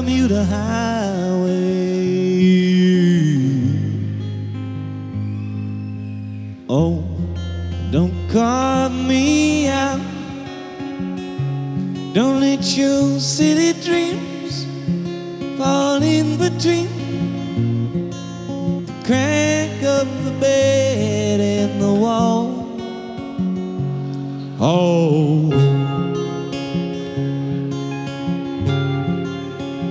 Bermuda highway. Oh, don't cut me out. Don't let your city dreams fall in between the crack of the bed and the wall. Oh,